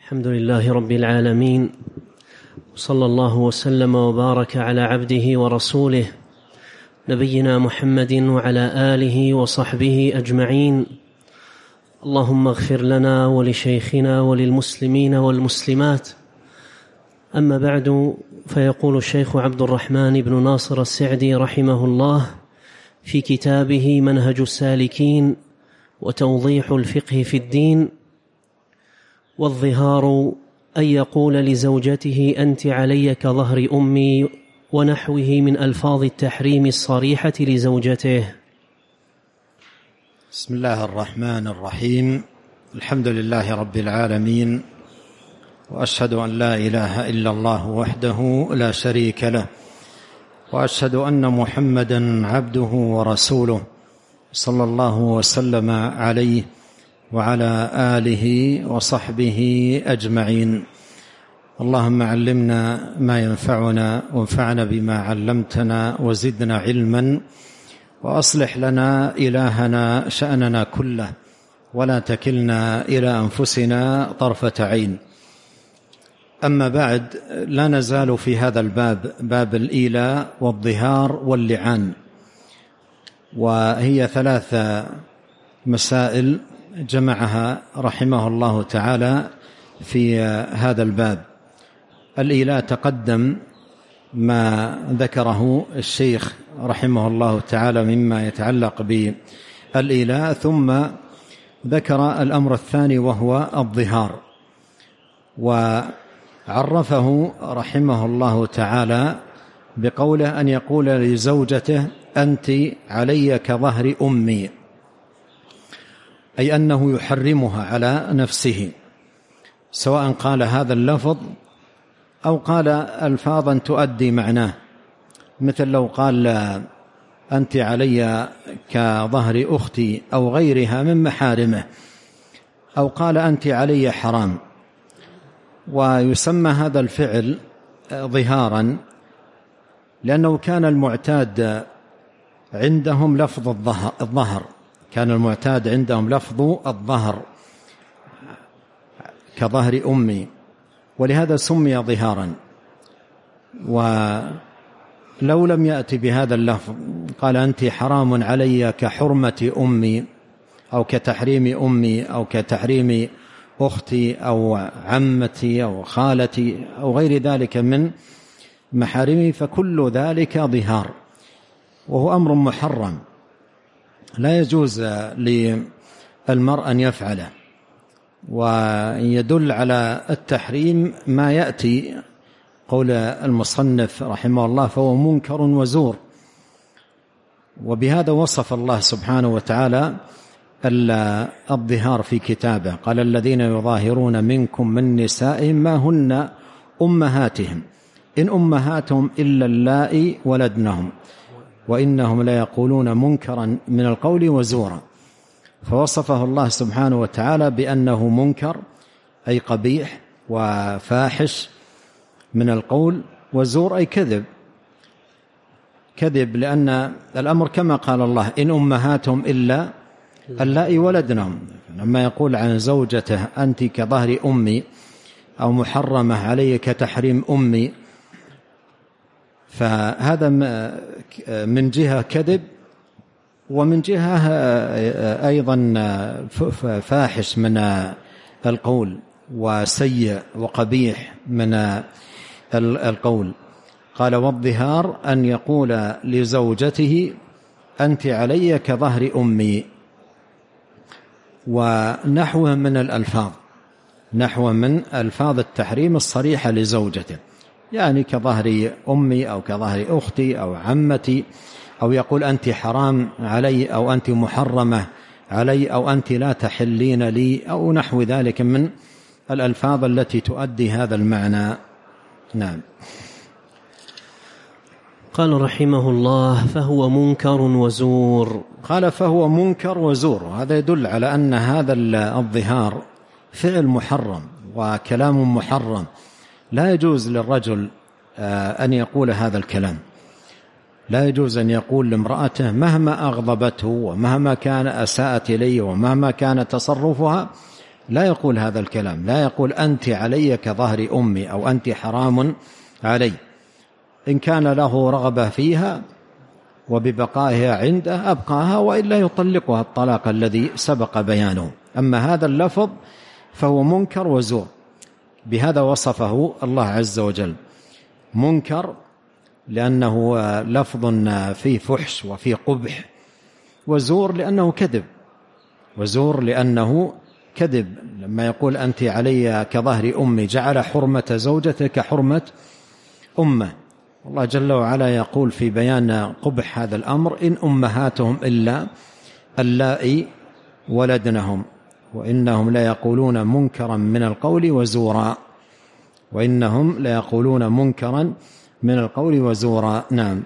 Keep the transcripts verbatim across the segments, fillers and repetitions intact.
الحمد لله رب العالمين، صلى الله وسلم وبارك على عبده ورسوله نبينا محمد وعلى آله وصحبه أجمعين. اللهم اغفر لنا ولشيخنا وللمسلمين والمسلمات. أما بعد، فيقول الشيخ عبد الرحمن بن ناصر السعدي رحمه الله في كتابه منهج السالكين وتوضيح الفقه في الدين: والظهار أن يقول لزوجته أنت علي كظهر أمي ونحوه من ألفاظ التحريم الصريحة لزوجته. بسم الله الرحمن الرحيم. الحمد لله رب العالمين، وأشهد أن لا إله إلا الله وحده لا شريك له، وأشهد أن محمدا عبده ورسوله صلى الله وسلم عليه وعلى آله وصحبه أجمعين. اللهم علمنا ما ينفعنا وانفعنا بما علمتنا وزدنا علما، وأصلح لنا إلهنا شأننا كله، ولا تكلنا إلى أنفسنا طرفة عين. أما بعد، لا نزال في هذا الباب، باب الإيلاء والظهار واللعان، وهي ثلاث مسائل جمعها رحمه الله تعالى في هذا الباب. الإيلاء تقدم ما ذكره الشيخ رحمه الله تعالى مما يتعلق بالإيلاء، ثم ذكر الأمر الثاني وهو الظهار، وعرفه رحمه الله تعالى بقوله أن يقول لزوجته أنت علي كظهر أمي، أي أنه يحرمها على نفسه، سواء قال هذا اللفظ أو قال ألفاظا تؤدي معناه، مثل لو قال أنت علي كظهر أختي أو غيرها من محارمه، أو قال أنت علي حرام. ويسمى هذا الفعل ظهارا لأنه كان المعتاد عندهم لفظ الظهر، كان المعتاد عندهم لفظ الظهر كظهر أمي، ولهذا سمي ظهارا. ولو لم يأتي بهذا اللفظ قال أنت حرام علي كحرمة أمي أو كتحريم أمي أو كتحريم أختي أو عمتي أو خالتي أو غير ذلك من محارمي، فكل ذلك ظهار، وهو أمر محرم لا يجوز للمرء أن يفعله. ويدل على التحريم ما يأتي قول المصنف رحمه الله: فهو منكر وزور. وبهذا وصف الله سبحانه وتعالى الظهار في كتابه، قال: الذين يظاهرون منكم من نسائهم ما هن أمهاتهم إن أمهاتهم إلا اللائي ولدنهم وإنهم ليقولون منكرا من القول وزورا. فوصفه الله سبحانه وتعالى بأنه منكر، أي قبيح وفاحش من القول، وزور أي كذب كذب لأن الأمر كما قال الله: إن أمهاتهم إلا اللائي ولدنهم. لما يقول عن زوجته أنت كظهر أمي أو محرمة علي كتحريم أمي، فهذا من جهة كذب، ومن جهة أيضا فاحش من القول وسيء وقبيح من القول. قال: والظهار أن يقول لزوجته أنت علي كظهر أمي، ونحوه من الألفاظ، نحو من ألفاظ التحريم الصريحة لزوجته، يعني كظهر أمي أو كظهر أختي أو عمتي، أو يقول أنت حرام علي أو أنت محرمة علي أو أنت لا تحلين لي أو نحو ذلك من الألفاظ التي تؤدي هذا المعنى. نعم. قال رحمه الله: فهو منكر وزور. قال: فهو منكر وزور، هذا يدل على أن هذا الظهار فعل محرم وكلام محرم، لا يجوز للرجل أن يقول هذا الكلام، لا يجوز أن يقول لامرأته مهما أغضبته ومهما كان أساءت إليه ومهما كان تصرفها، لا يقول هذا الكلام، لا يقول أنت علي كظهر أمي أو أنت حرام علي. إن كان له رغبة فيها وببقائها عنده أبقاها، وإلا يطلقها الطلاق الذي سبق بيانه. أما هذا اللفظ فهو منكر وزور، بهذا وصفه الله عز وجل، منكر لأنه لفظ فيه فحش وفيه قبح، وزور لأنه كذب، وزور لأنه كذب. لما يقول أنت علي كظهر أمي جعل حرمة زوجته كحرمة أمه. الله جل وعلا يقول في بيان قبح هذا الأمر: إن أمهاتهم إلا اللائي ولدنهم وإنهم ليقولون منكرا من القول وزورا، وإنهم ليقولون منكرا من القول وزورا. نعم.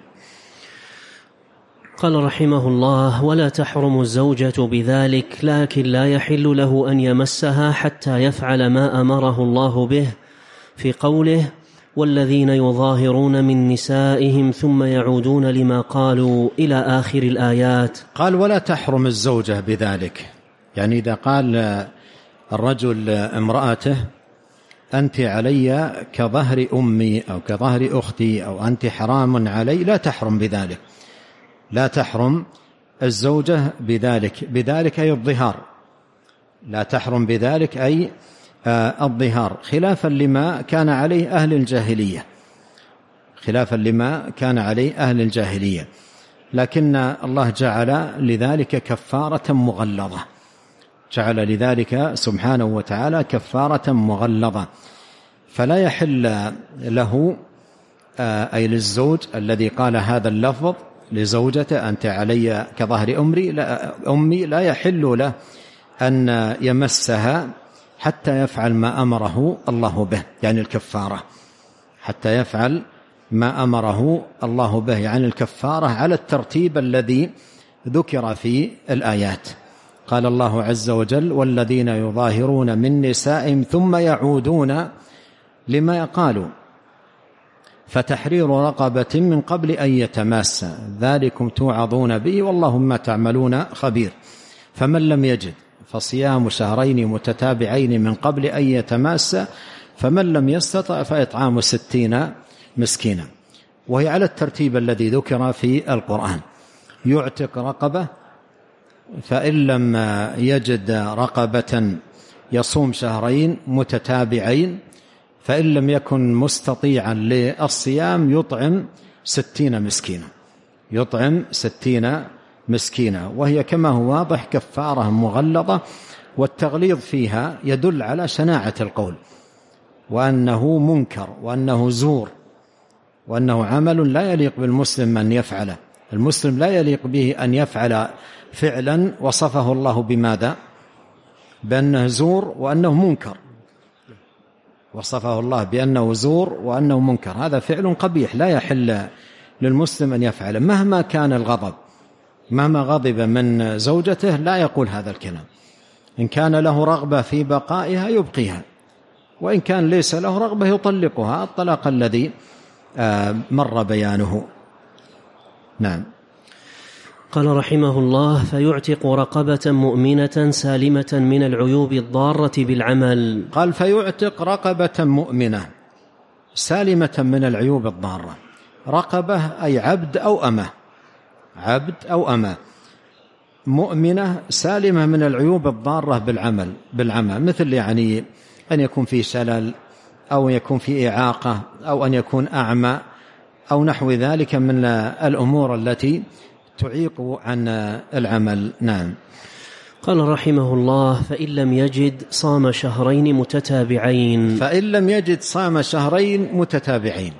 قال رحمه الله: ولا تحرم الزوجة بذلك، لكن لا يحل له أن يمسها حتى يفعل ما أمره الله به في قوله: والذين يظاهرون من نسائهم ثم يعودون لما قالوا إلى آخر الآيات. قال: ولا تحرم الزوجة بذلك، يعني إذا قال الرجل امرأته أنت علي كظهر أمي أو كظهر أختي أو أنت حرام علي، لا تحرم بذلك، لا تحرم الزوجة بذلك. بذلك أي الظهار، لا تحرم بذلك أي الظهار، خلافا لما كان عليه أهل الجاهلية، خلافا لما كان عليه أهل الجاهلية. لكن الله جعل لذلك كفارة مغلظة، جعل لذلك سبحانه وتعالى كفارة مغلظة، فلا يحل له أي للزوج الذي قال هذا اللفظ لزوجته أنت علي كظهر أمري لا أمي، لا يحل له أن يمسها حتى يفعل ما أمره الله به، يعني الكفارة، حتى يفعل ما أمره الله به، يعني الكفارة على الترتيب الذي ذكر في الآيات. قال الله عز وجل: والذين يظاهرون من نسائهم ثم يعودون لما قالوا فتحرير رقبة من قبل أن يتماسا ذلكم توعظون به والله ما تعملون خبير. فمن لم يجد فصيام شهرين متتابعين من قبل أن يتماسا فمن لم يستطع فإطعام ستين مسكينا، وهي على الترتيب الذي ذكر في القرآن. يعتق رقبة، فإن لم يجد رقبة يصوم شهرين متتابعين، فإن لم يكن مستطيعا للصيام يطعم ستين مسكينا، يطعم ستين مسكينا، وهي كما هو واضح كفارة مغلظة، والتغليظ فيها يدل على شناعة القول، وأنه منكر، وأنه زور، وأنه عمل لا يليق بالمسلم أن يفعله. المسلم لا يليق به أن يفعل فعلا وصفه الله بماذا؟ بأنه زور وأنه منكر، وصفه الله بأنه زور وأنه منكر، هذا فعل قبيح لا يحل للمسلم أن يفعله مهما كان الغضب، مهما غضب من زوجته لا يقول هذا الكلام. إن كان له رغبة في بقائها يبقيها، وإن كان ليس له رغبة يطلقها الطلاق الذي مر بيانه. نعم. قال رحمه الله: فيعتق رقبة مؤمنة سالمة من العيوب الضارة بالعمل. قال: فيعتق رقبة مؤمنة سالمة من العيوب الضارة. رقبة أي عبد أو أمة، عبد أو أمة مؤمنة سالمة من العيوب الضارة بالعمل بالعمى، مثل يعني أن يكون في شلل، أو يكون في إعاقة، أو أن يكون أعمى، أو نحو ذلك من الأمور التي تعيق عن العمل. نعم. قال رحمه الله: فإن لم يجد صام شهرين متتابعين. فإن لم يجد صام شهرين متتابعين،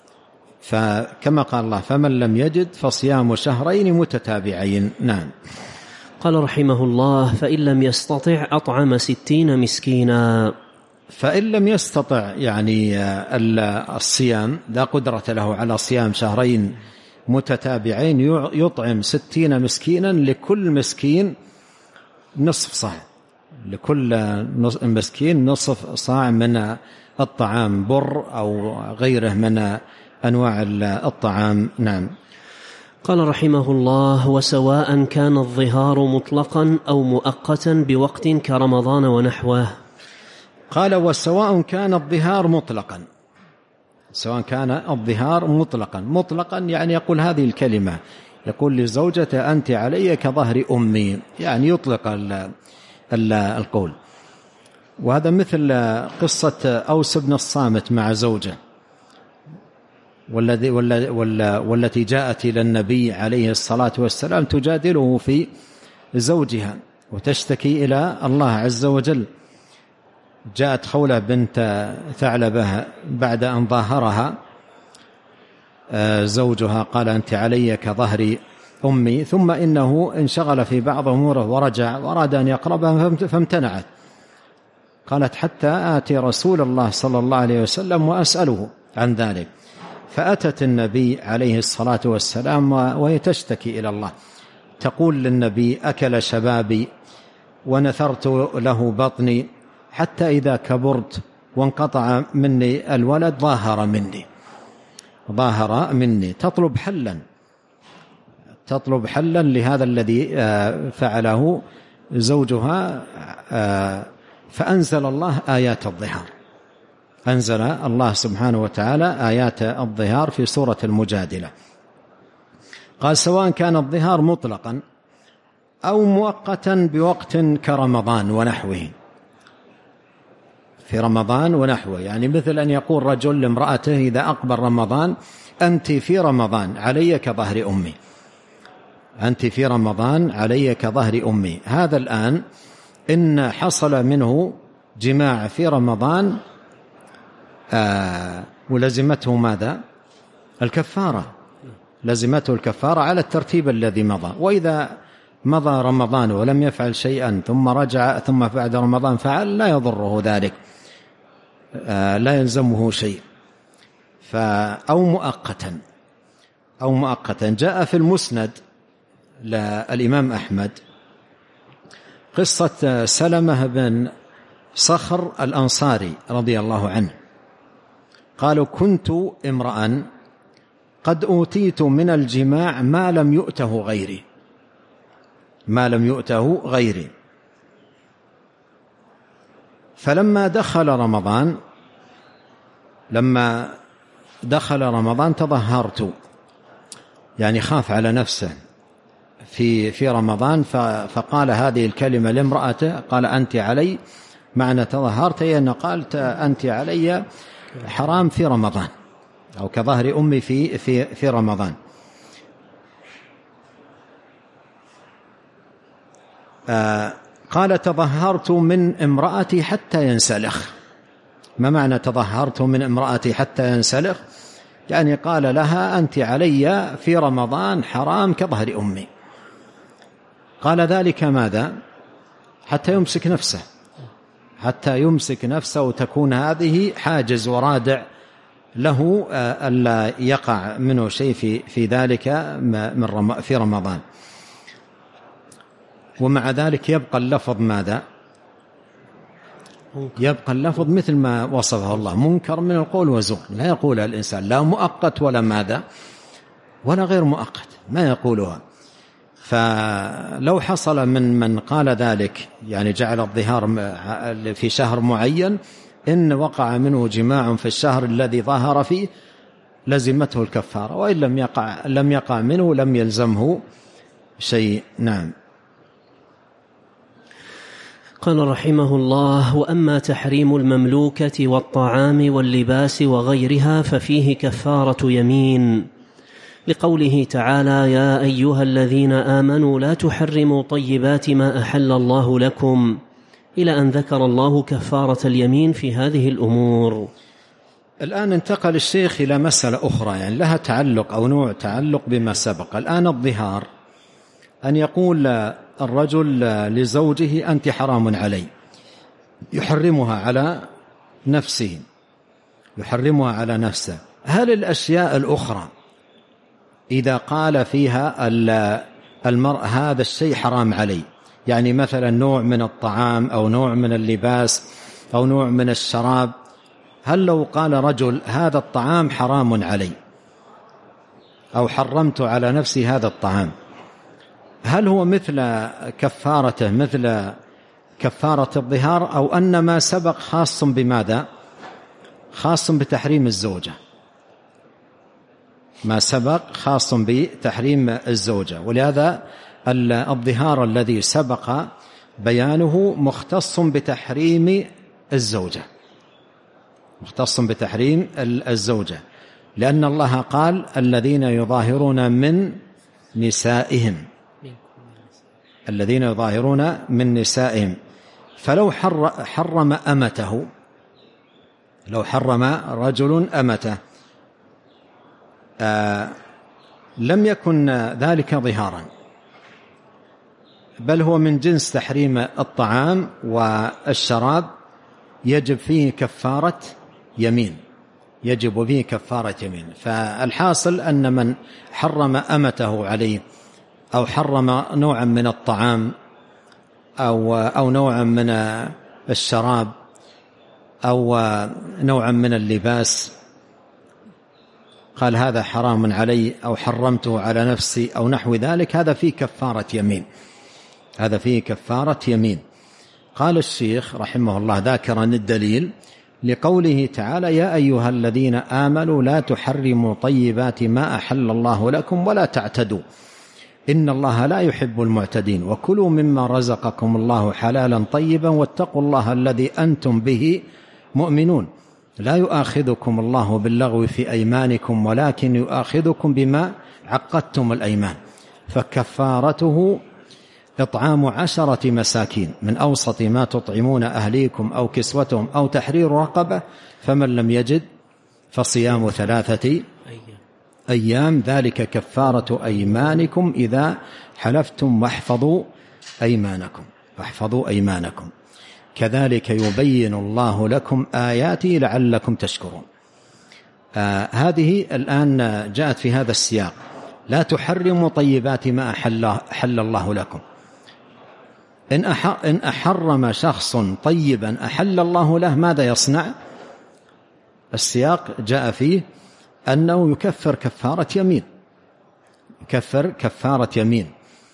فكما قال الله: فمن لم يجد فصيام شهرين متتابعين. نعم. قال رحمه الله: فإن لم يستطع أطعم ستين مسكينا. فإن لم يستطع يعني الصيام، لا قدرة له على صيام شهرين متتابعين، يطعم ستين مسكينا، لكل مسكين نصف صاع، لكل مسكين نصف صاع من الطعام، بر أو غيره من أنواع الطعام. نعم. قال رحمه الله: وسواء كان الظهار مطلقا أو مؤقتا بوقت كرمضان ونحوه. قال: وسواء كان الظهار مطلقا، سواء كان الظهار مطلقا، مطلقا يعني يقول هذه الكلمة، يقول لزوجته: أنت علي كظهر أمي، يعني يطلق ال ال القول. وهذا مثل قصة أوس بن الصامت مع زوجه والذي والتي جاءت إلى النبي عليه الصلاة والسلام تجادله في زوجها وتشتكي إلى الله عز وجل. جاءت خولة بنت ثعلبة بعد أن ظاهرها زوجها، قال: أنت علي كظهر أمي، ثم إنه انشغل في بعض أموره ورجع وأراد أن يقربها فامتنعت. قالت: حتى آتي رسول الله صلى الله عليه وسلم وأسأله عن ذلك. فأتت النبي عليه الصلاة والسلام وهي تشتكي إلى الله، تقول للنبي: أكل شبابي ونثرت له بطني، حتى إذا كبرت وانقطع مني الولد ظاهر مني ظاهر مني تطلب حلا تطلب حلا لهذا الذي فعله زوجها. فأنزل الله آيات الظهار، أنزل الله سبحانه وتعالى آيات الظهار في سورة المجادلة. قال: سواء كان الظهار مطلقا أو مؤقتا بوقت كرمضان ونحوه. في رمضان ونحوه يعني مثل أن يقول رجل لامرأته إذا أقبل رمضان: أنت في رمضان علي كظهر أمي، أنت في رمضان علي كظهر أمي. هذا الآن إن حصل منه جماع في رمضان آه ولزمته ماذا؟ الكفارة، لزمته الكفارة على الترتيب الذي مضى. وإذا مضى رمضان ولم يفعل شيئا ثم رجع ثم بعد رمضان فعل، لا يضره ذلك، آه لا يلزمه شيء. أو مؤقتا أو مؤقتا جاء في المسند للإمام أحمد قصة سلمة بن صخر الأنصاري رضي الله عنه. قالوا: كنت امرأ قد أوتيت من الجماع ما لم يؤته غيري ما لم يؤته غيري فلما دخل رمضان لما دخل رمضان تظهرت، يعني خاف على نفسه في في رمضان، فقال هذه الكلمة لامرأته، قال: أنت علي، معنى تظهرت هي أن قالت: أنت علي حرام في رمضان، أو كظهر أمي في في في رمضان. آه قال: تظهرت من امرأتي حتى ينسلخ. ما معنى تظهرت من امرأتي حتى ينسلخ؟ يعني قال لها: أنت علي في رمضان حرام كظهر أمي. قال: ذلك ماذا؟ حتى يمسك نفسه حتى يمسك نفسه وتكون هذه حاجز ورادع له ألا يقع منه شيء في في ذلك من في رمضان. ومع ذلك يبقى اللفظ ماذا؟ يبقى اللفظ مثل ما وصفه الله: منكر من القول وزور. لا يقولها الإنسان، لا مؤقت ولا ماذا ولا غير مؤقت، ما يقولها. فلو حصل من من قال ذلك، يعني جعل الظهار في شهر معين، إن وقع منه جماع في الشهر الذي ظهر فيه لزمته الكفارة، وإن لم يقع لم يقع منه لم يلزمه شيء. نعم. قال رحمه الله: وأما تحريم المملوكة والطعام واللباس وغيرها ففيه كفارة يمين، لقوله تعالى: يا أيها الذين آمنوا لا تحرموا طيبات ما أحل الله لكم، إلى أن ذكر الله كفارة اليمين في هذه الأمور. الآن انتقل الشيخ إلى مسألة أخرى، يعني لها تعلق أو نوع تعلق بما سبق. الآن الظهار، أن يقول الرجل لزوجه: أنت حرام علي، يحرمها على نفسه يحرمها على نفسه. هل الأشياء الأخرى إذا قال فيها المرء هذا الشيء حرام علي، يعني مثلا نوع من الطعام أو نوع من اللباس أو نوع من الشراب، هل لو قال رجل: هذا الطعام حرام علي، أو حرمت على نفسي هذا الطعام، هل هو مثل كفارته مثل كفارة الظهار، أو أن ما سبق خاص بماذا؟ خاص بتحريم الزوجة، ما سبق خاص بتحريم الزوجة، ولهذا الظهار الذي سبق بيانه مختص بتحريم الزوجة، مختص بتحريم الزوجة، لأن الله قال الذين يظاهرون من نسائهم، الذين يظاهرون من نسائهم. فلو حرم أمته، لو حرم رجل أمته آه لم يكن ذلك ظهارا، بل هو من جنس تحريم الطعام والشراب، يجب فيه كفارة يمين، يجب فيه كفارة يمين. فالحاصل أن من حرم أمته عليه، أو حرم نوعا من الطعام أو, أو نوعا من الشراب أو نوعا من اللباس، قال هذا حرام علي أو حرمته على نفسي أو نحو ذلك، هذا فيه كفارة يمين، هذا فيه كفارة يمين. قال الشيخ رحمه الله ذاكرا الدليل لقوله تعالى يا أيها الذين آمنوا لا تحرموا طيبات ما أحل الله لكم ولا تعتدوا إن الله لا يحب المعتدين وكلوا مما رزقكم الله حلالا طيبا واتقوا الله الذي أنتم به مؤمنون لا يؤاخذكم الله باللغو في أيمانكم ولكن يؤاخذكم بما عقدتم الأيمان فكفارته إطعام عشرة مساكين من أوسط ما تطعمون أهليكم أو كسوتهم أو تحرير رقبة فمن لم يجد فصيام ثلاثة أيام ذلك كفارة أيمانكم إذا حلفتم واحفظوا أيمانكم واحفظوا أيمانكم كذلك يبين الله لكم آياته لعلكم تشكرون. آه هذه الآن جاءت في هذا السياق لا تحرموا طيبات ما أحل, أحل الله لكم. إن, أح إن أحرم شخص طيبا أحل الله له ماذا يصنع؟ السياق جاء فيه أنه يكفر كفارة يمين، يكفر كفارة يمين.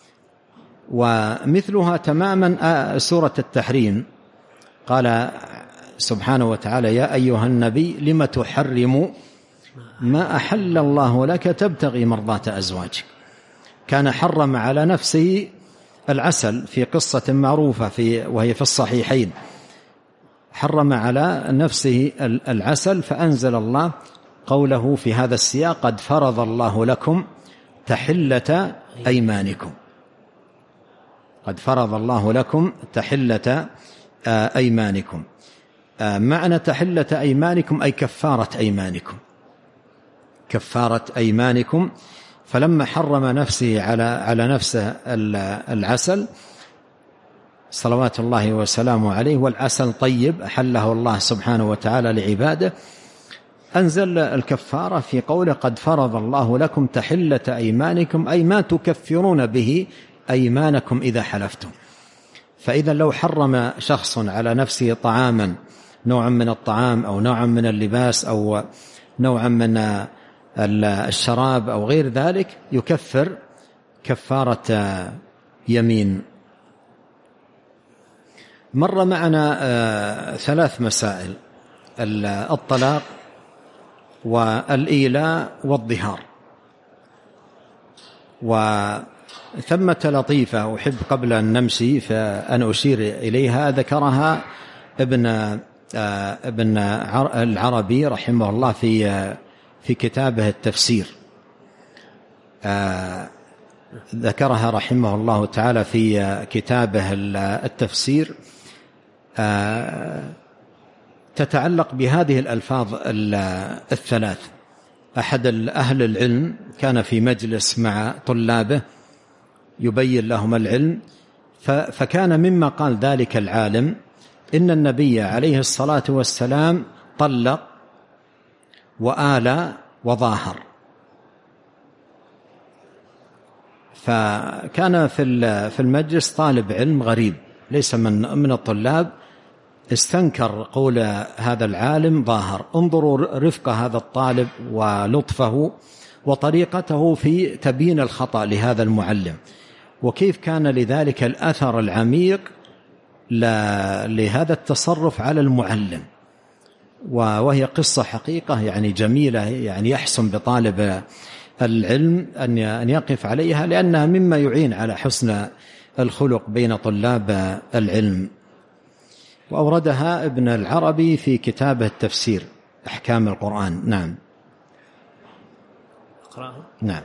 ومثلها تماما سورة التحريم قال سبحانه وتعالى يا أيها النبي لم تحرم ما أحل الله لك تبتغي مرضات أزواجك. كان حرم على نفسه العسل في قصة معروفة في وهي في الصحيحين، حرم على نفسه العسل فأنزل الله قوله في هذا السياق قد فرض الله لكم تحلة أيمانكم، قد فرض الله لكم تحلة أيمانكم. معنى تحلة أيمانكم أي كفارة أيمانكم، كفارة أيمانكم. فلما حرم نفسه على على نفسه العسل صلوات الله وسلامه عليه والعسل طيب أحله الله سبحانه وتعالى لعباده، أنزل الكفارة في قوله قد فرض الله لكم تحلة أيمانكم أي ما تكفرون به أيمانكم إذا حلفتم. فإذا لو حرم شخص على نفسه طعاما نوعا من الطعام أو نوعا من اللباس أو نوعا من الشراب أو غير ذلك يكفر كفارة يمين. مر معنا ثلاث مسائل: الطلاق والإيلاء والظهار. وثمة لطيفة أحب قبل أن نمشي فأن أشير إليها ذكرها ابن ابن العربي رحمه الله في في كتابه التفسير، ذكرها رحمه الله تعالى في كتابه التفسير تتعلق بهذه الألفاظ الثلاث. أحد أهل العلم كان في مجلس مع طلابه يبين لهم العلم، فكان مما قال ذلك العالم إن النبي عليه الصلاة والسلام طلق وآلى وظاهر. فكان في المجلس طالب علم غريب ليس من من الطلاب استنكر قول هذا العالم ظاهر. انظروا رفق هذا الطالب ولطفه وطريقته في تبيين الخطأ لهذا المعلم، وكيف كان لذلك الأثر العميق لهذا التصرف على المعلم. وهي قصة حقيقة يعني جميلة، يعني يحسن بطالب العلم أن يقف عليها، لأنها مما يعين على حسن الخلق بين طلاب العلم. وأوردها ابن العربي في كتابه التفسير أحكام القرآن. نعم. أقرأها؟ نعم.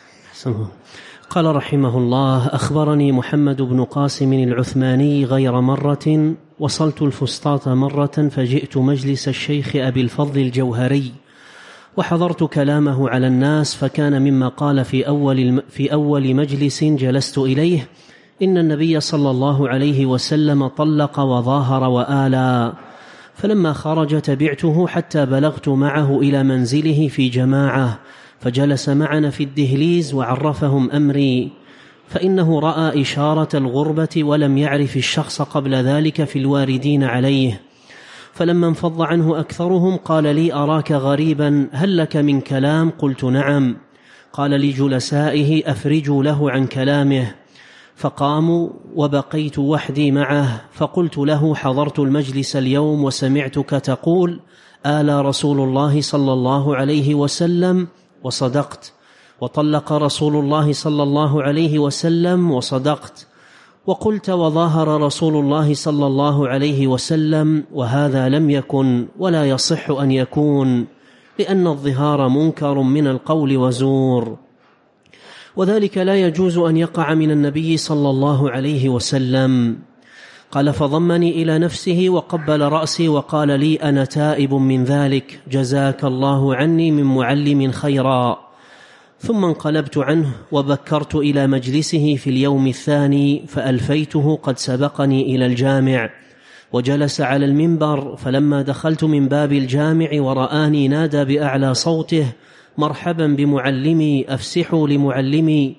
قال رحمه الله: أخبرني محمد بن قاسم العثماني غير مرة وصلت الفسطاط مرة فجئت مجلس الشيخ أبي الفضل الجوهري وحضرت كلامه على الناس، فكان مما قال في أول, في أول مجلس جلست إليه: إن النبي صلى الله عليه وسلم طلق وظاهر وآلى. فلما خرج تبعته حتى بلغت معه إلى منزله في جماعة، فجلس معنا في الدهليز وعرفهم أمري، فإنه رأى إشارة الغربة ولم يعرف الشخص قبل ذلك في الواردين عليه. فلما انفض عنه أكثرهم قال لي: أراك غريبا، هل لك من كلام؟ قلت: نعم. قال لجلسائه: أفرجوا له عن كلامه. فقاموا وبقيت وحدي معه، فقلت له: حضرت المجلس اليوم وسمعتك تقول: آلى رسول الله صلى الله عليه وسلم، وصدقت، وطلق رسول الله صلى الله عليه وسلم، وصدقت، وقلت: وظاهر رسول الله صلى الله عليه وسلم، وهذا لم يكن ولا يصح أن يكون، لأن الظهار منكر من القول وزور، وذلك لا يجوز أن يقع من النبي صلى الله عليه وسلم. قال: فضمني إلى نفسه وقبل رأسي وقال لي: أنا تائب من ذلك، جزاك الله عني من معلم خيرا. ثم انقلبت عنه وبكرت إلى مجلسه في اليوم الثاني، فألفيته قد سبقني إلى الجامع، وجلس على المنبر. فلما دخلت من باب الجامع ورآني نادى بأعلى صوته: مرحبا بمعلمي، أفسحوا لمعلمي.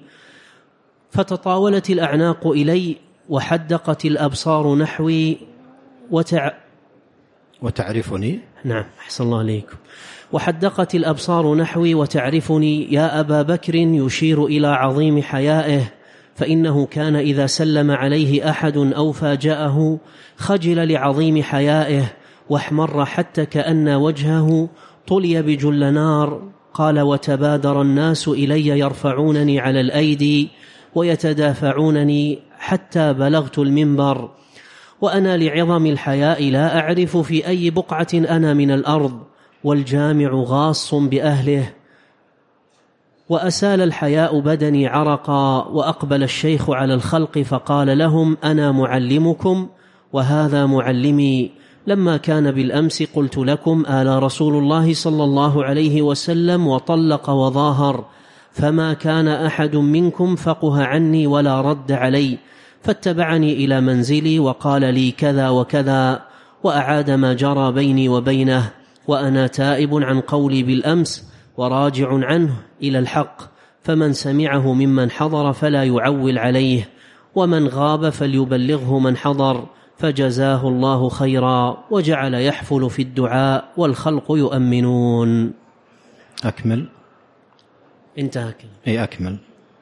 فتطاولت الأعناق إلي وحدقت الأبصار نحوي وتع... وتعرفني. نعم، أحسن الله عليكم. وحدقت الأبصار نحوي وتعرفني: يا أبا بكر، يشير إلى عظيم حيائه، فإنه كان إذا سلم عليه أحد أو فاجأه خجل لعظيم حيائه واحمر حتى كأن وجهه طلي بجل نار. قال: وتبادر الناس إلي يرفعونني على الأيدي ويتدافعونني حتى بلغت المنبر، وأنا لعظم الحياء لا أعرف في أي بقعة أنا من الأرض، والجامع غاص بأهله. وأسال الحياء بدني عرقا، وأقبل الشيخ على الخلق فقال لهم: أنا معلمكم وهذا معلمي. لما كان بالأمس قلت لكم: آلى رسول الله صلى الله عليه وسلم وطلق وظاهر، فما كان أحد منكم فقه عني ولا رد علي، فاتبعني إلى منزلي وقال لي كذا وكذا، وأعاد ما جرى بيني وبينه، وأنا تائب عن قولي بالأمس وراجع عنه إلى الحق، فمن سمعه ممن حضر فلا يعول عليه، ومن غاب فليبلغه من حضر، فجزاه الله خيرا، وجعل يحفل في الدعاء والخلق يؤمنون. أكمل. انتهى كده. أي أكمل.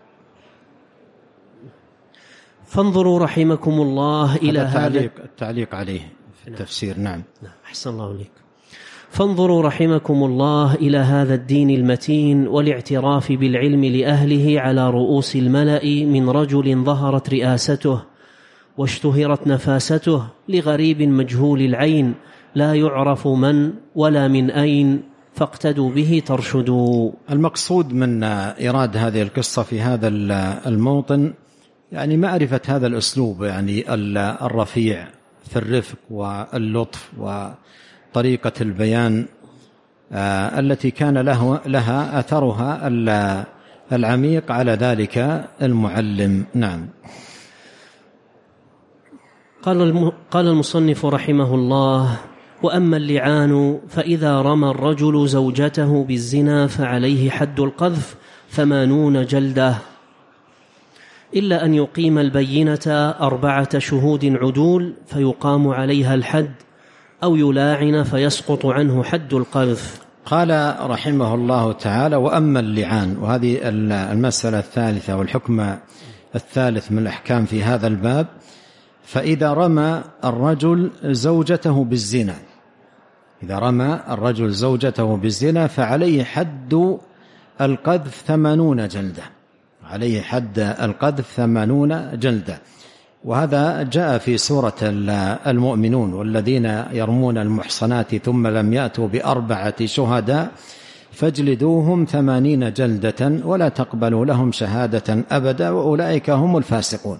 فانظروا رحمكم الله إلى هذا التعليق, التعليق عليه في التفسير. نعم. نعم، أحسن الله عليكم. فانظروا رحمكم الله إلى هذا الدين المتين والاعتراف بالعلم لأهله على رؤوس الملأ من رجل ظهرت رئاسته واشتهرت نفاسته لغريب مجهول العين لا يعرف من ولا من أين، فاقتدوا به ترشدوا. المقصود من إيراد هذه القصة في هذا الموطن يعني معرفة هذا الأسلوب يعني الرفيع في الرفق واللطف وطريقة البيان التي كان له لها أثرها العميق على ذلك المعلم. نعم. قال قال المصنف رحمه الله: وأما اللعان فإذا رمى الرجل زوجته بالزنا فعليه حد القذف ثمانون جلدة، إلا أن يقيم البينة أربعة شهود عدول فيقام عليها الحد، أو يلاعن فيسقط عنه حد القذف. قال رحمه الله تعالى: وأما اللعان، وهذه المسألة الثالثة والحكم الثالث من الأحكام في هذا الباب، فإذا رمى الرجل زوجته بالزنا إذا رمى الرجل زوجته بالزنا فعليه حد القذف ثمانون جلدة عليه حد القذف ثمانون جلدة. وهذا جاء في سورة المؤمنون: والذين يرمون المحصنات ثم لم يأتوا بأربعة شهداء فاجلدوهم ثمانين جلدة ولا تقبلوا لهم شهادة أبدا وأولئك هم الفاسقون.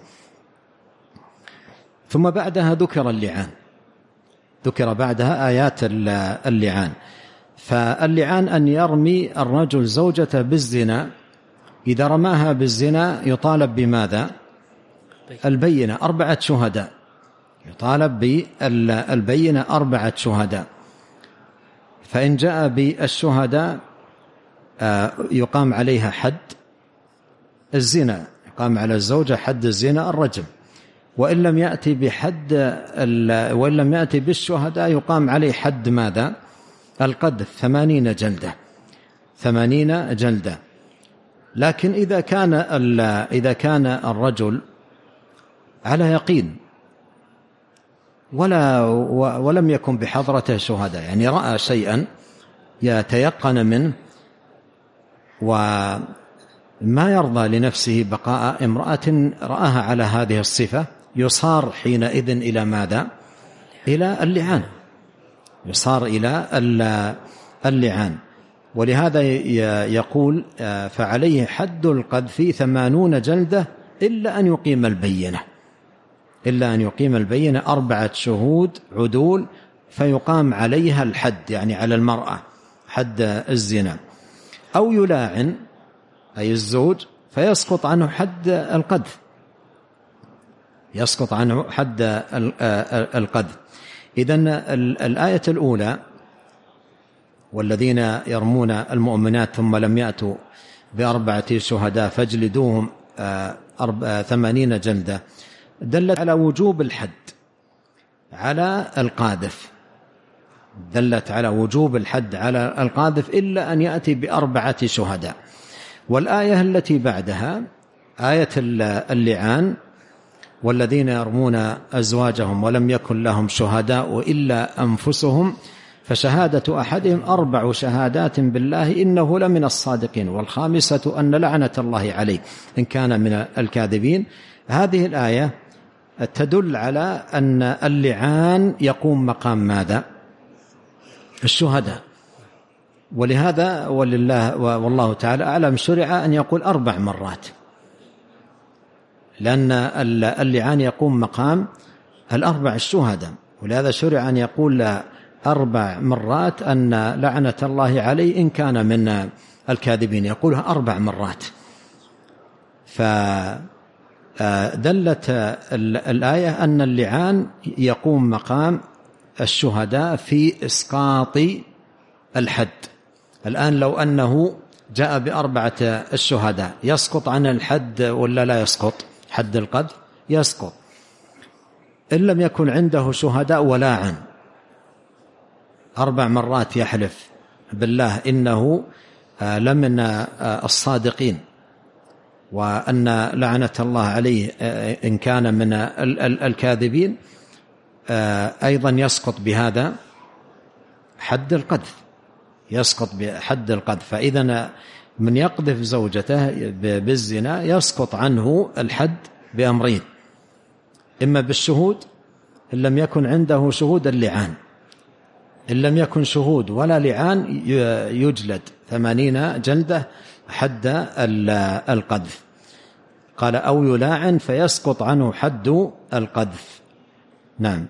ثم بعدها ذكر اللعان ذكر بعدها آيات اللعان. فاللعان أن يرمي الرجل زوجته بالزنا، إذا رماها بالزنا يطالب بماذا؟ البينة، أربعة شهداء يطالب بالبينة أربعة شهداء. فإن جاء بالشهداء يقام عليها حد الزنا، يقام على الزوجة حد الزنا الرجم. وإن لم يأتي بحد وإن لم يأتي بالشهداء يقام عليه حد ماذا؟ القذف ثمانين جلدة ثمانين جلدة. لكن إذا كان إذا كان الرجل على يقين ولا ولم يكن بحضرته شهداء، يعني رأى شيئا يتيقن منه وما يرضى لنفسه بقاء امرأة رآها على هذه الصفة، يصار حينئذ إلى ماذا؟ إلى اللعان يصار إلى اللعان. ولهذا يقول: فعليه حد القذف ثمانون جلدة إلا أن يقيم البينة إلا أن يقيم البينة أربعة شهود عدول، فيقام عليها الحد، يعني على المرأة حد الزنا. أو يلاعن أي الزوج فيسقط عنه حد القذف يسقط عنه حد القذف. إذن الآية الأولى: والذين يرمون المؤمنات ثم لم يأتوا بأربعة شهداء فاجلدوهم ثمانين جلدة، دلت على وجوب الحد على القاذف دلت على وجوب الحد على القاذف إلا أن يأتي بأربعة شهداء. والآية التي بعدها آية اللعان: والذين يرمون أزواجهم ولم يكن لهم شهداء إلا أنفسهم فشهادة أحدهم أربع شهادات بالله إنه لمن الصادقين والخامسة أن لعنة الله عليه إن كان من الكاذبين. هذه الآية تدل على أن اللعان يقوم مقام ماذا؟ الشهداء. ولهذا ولله والله تعالى أعلم شرع أن يقول أربع مرات، لأن اللعان يقوم مقام الأربع الشهداء، ولهذا شرع أن يقول أربع مرات أن لعنة الله عليه إن كان من الكاذبين، يقولها أربع مرات. فدلت الآية أن اللعان يقوم مقام الشهداء في إسقاط الحد. الآن لو أنه جاء بأربعة الشهداء يسقط عن الحد ولا لا يسقط؟ حد القذف يسقط. إن لم يكن عنده شهداء ولاعن أربع مرات يحلف بالله إنه لمن الصادقين وأن لعنة الله عليه إن كان من الكاذبين، أيضا يسقط بهذا حد القذف يسقط بحد القذف. فإذا من يقذف زوجته بالزنا يسقط عنه الحد بأمرين: إما بالشهود إن لم يكن عنده شهود اللعان، إن لم يكن شهود ولا لعان يجلد ثمانين جلدة حد القذف. قال: أو يلاعن فيسقط عنه حد القذف. نعم.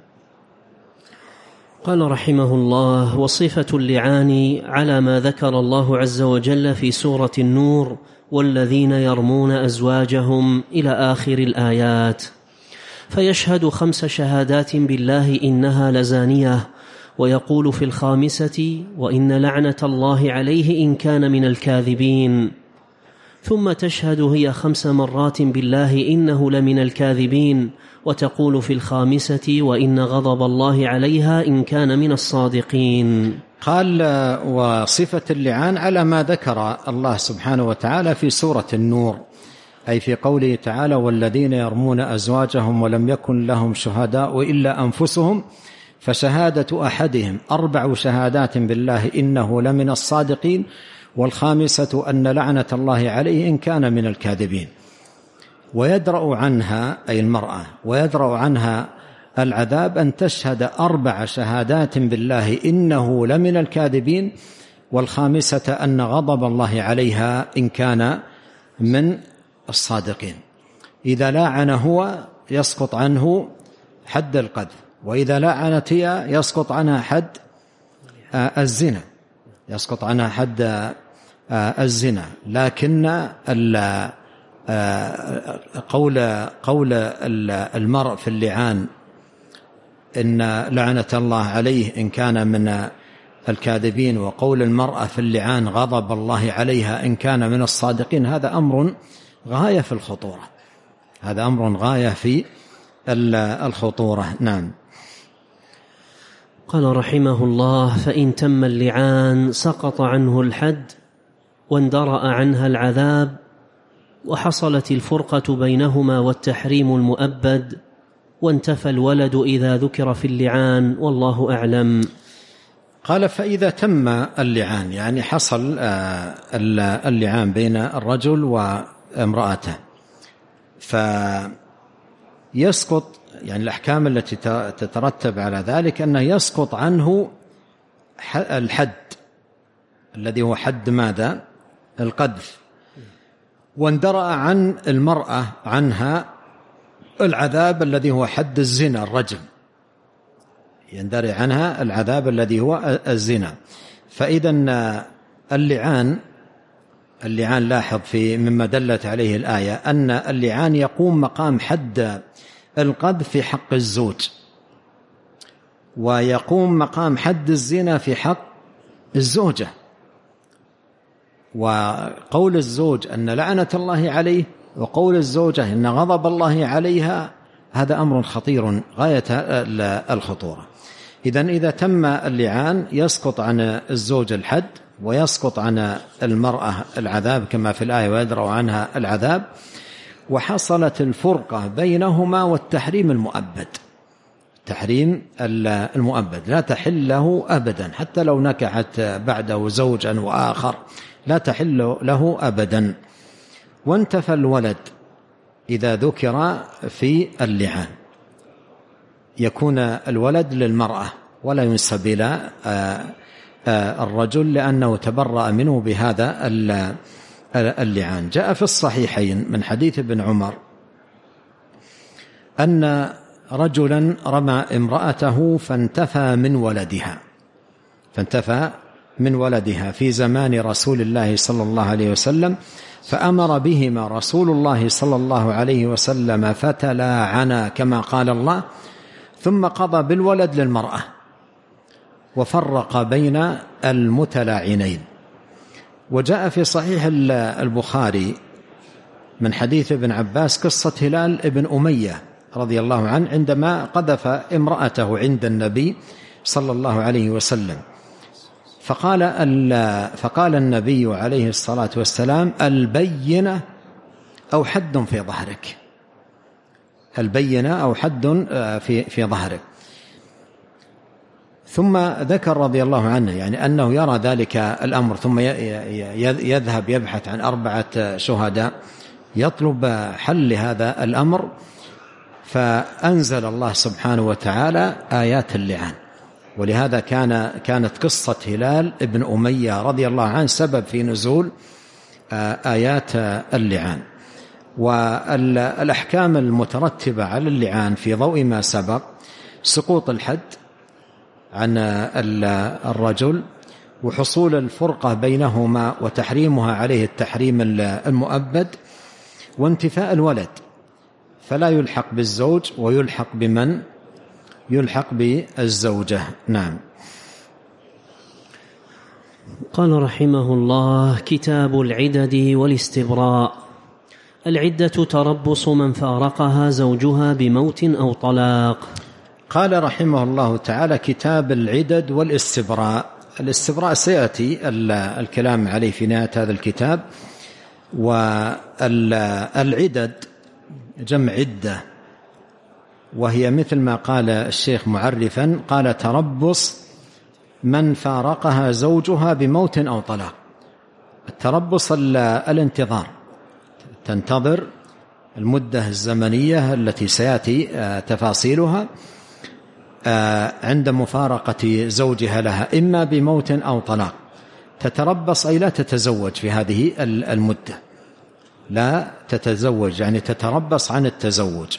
قال رحمه الله: وصفة اللعان على ما ذكر الله عز وجل في سورة النور: والذين يرمون أزواجهم إلى آخر الآيات. فيشهد خمس شهادات بالله إنها لزانية، ويقول في الخامسة: وإن لعنة الله عليه إن كان من الكاذبين. ثم تشهد هي خمس مرات بالله إنه لمن الكاذبين، وتقول في الخامسة: وإن غضب الله عليها إن كان من الصادقين. قال وصفة اللعان على ما ذكر الله سبحانه وتعالى في سورة النور، أي في قوله تعالى والذين يرمون أزواجهم ولم يكن لهم شهداء إلا أنفسهم فشهادة أحدهم أربع شهادات بالله إنه لمن الصادقين والخامسة أن لعنة الله عليه إن كان من الكاذبين. ويدرأ عنها أي المرأة ويدرأ عنها العذاب أن تشهد أربع شهادات بالله إنه لمن الكاذبين والخامسة أن غضب الله عليها إن كان من الصادقين. إذا لاعن هو يسقط عنه حد القذف، وإذا لاعنت هي يسقط عنها حد الزنا يسقط عنها حد الزنا. لكن قول قول المرء في اللعان إن لعنة الله عليه إن كان من الكاذبين، وقول المرأة في اللعان غضب الله عليها إن كان من الصادقين، هذا أمر غاية في الخطورة هذا أمر غاية في الخطورة. نعم. قال رحمه الله فإن تم اللعان سقط عنه الحد واندرأ عنها العذاب وحصلت الفرقة بينهما والتحريم المؤبد وانتفى الولد إذا ذكر في اللعان والله أعلم. قال فإذا تم اللعان يعني حصل اللعان بين الرجل وامرأته فيسقط يعني الأحكام التي تترتب على ذلك أنه يسقط عنه الحد الذي هو حد ماذا؟ القذف. واندرأ عن المرأة عنها العذاب الذي هو حد الزنا الرجم، يندرأ عنها العذاب الذي هو الزنا. فإذا اللعان اللعان لاحظ في مما دلت عليه الآية أن اللعان يقوم مقام حد القذف في حق الزوج، ويقوم مقام حد الزنا في حق الزوجة. وقول الزوج أن لعنة الله عليه وقول الزوجة إن غضب الله عليها هذا أمر خطير غاية الخطورة. إذن إذا تم اللعان يسقط عن الزوج الحد ويسقط عن المرأة العذاب كما في الآية ويدرأ عنها العذاب، وحصلت الفرقة بينهما والتحريم المؤبد. تحريم المؤبد لا تحل له أبدا، حتى لو نكحت بعده زوجا وآخر لا تحل له أبدا. وانتفى الولد إذا ذكر في اللعان، يكون الولد للمرأة ولا ينسب إلى الرجل لأنه تبرأ منه بهذا اللعان. جاء في الصحيحين من حديث ابن عمر أن رجلا رمى امرأته فانتفى من ولدها فانتفى من ولدها في زمان رسول الله صلى الله عليه وسلم، فأمر بهما رسول الله صلى الله عليه وسلم فتلاعنا كما قال الله، ثم قضى بالولد للمرأة وفرق بين المتلاعنين. وجاء في صحيح البخاري من حديث ابن عباس قصة هلال ابن أمية رضي الله عنه عندما قذف امرأته عند النبي صلى الله عليه وسلم، فقال, فقال النبي عليه الصلاة والسلام البينة أو حد في ظهرك البينة أو حد في, في ظهرك. ثم ذكر رضي الله عنه يعني أنه يرى ذلك الأمر، ثم يذهب يبحث عن أربعة شهداء يطلب حل هذا الأمر، فأنزل الله سبحانه وتعالى آيات اللعان. ولهذا كان كانت قصة هلال ابن أمية رضي الله عنه سبب في نزول آيات اللعان. والأحكام المترتبة على اللعان في ضوء ما سبق سقوط الحد عن الرجل، وحصول الفرقة بينهما وتحريمها عليه التحريم المؤبد، وانتفاء الولد فلا يلحق بالزوج ويلحق بمن يلحق بالزوجة. نعم. قال رحمه الله كتاب العدد والاستبراء. العدة تربص من فارقها زوجها بموت أو طلاق. قال رحمه الله تعالى كتاب العدد والاستبراء. والاستبراء سيأتي الكلام عليه في نهاية هذا الكتاب. والعدد جمع عدة، وهي مثل ما قال الشيخ معرفا، قال تربص من فارقها زوجها بموت أو طلاق. التربص الانتظار، تنتظر المدة الزمنية التي سيأتي تفاصيلها عند مفارقة زوجها لها، إما بموت أو طلاق. تتربص أي لا تتزوج في هذه المدة، لا تتزوج يعني تتربص عن التزوج.